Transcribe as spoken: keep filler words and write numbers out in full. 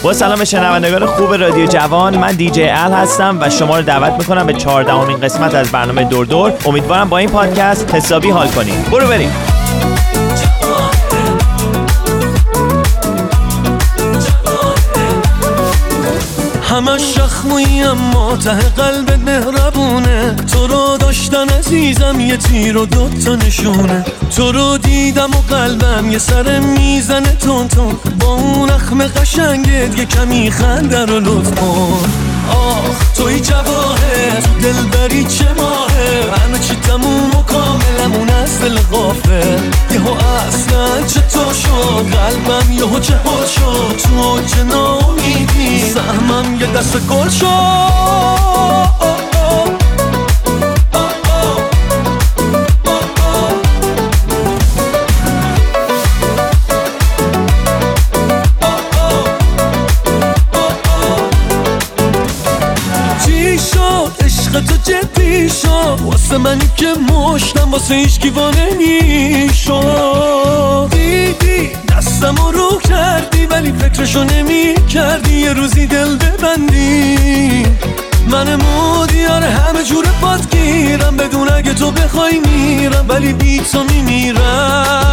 با سلام به شنوندگان خوب رادیو جوان، من دیجی ال هستم و شما رو دعوت میکنم به چهاردهمین قسمت از برنامه دور دور. امیدوارم با این پادکست حسابی حال کنید. برو بریم. همش شخمویی اما ته قلبت مهربونه، تو رو داشتن عزیزم یه تیر و دوتا نشونه، تو رو دیدم و قلبم یه سر میزنه تون تون، با اون اخم قشنگت یه کمی خنده رو لطف کن. آخ توی جواهر تو دل بری چه ماهه، همه چی تموم و کاملمون از دل غافه، یهو اصلا چطور شد قلبم یهو چه حال شد، تو چه ناامیدی سهمم یه دست گل شد. تو جدی شد واسه منی که مشتم واسه هیچ کیوانه میشد، دیدی دستمو رو کردی ولی فکرشو نمی کردی یه روزی دل ببندی، من مودیار همه جور پات گیرم بدون اگه تو بخوای میرم ولی بی تو میمیرم.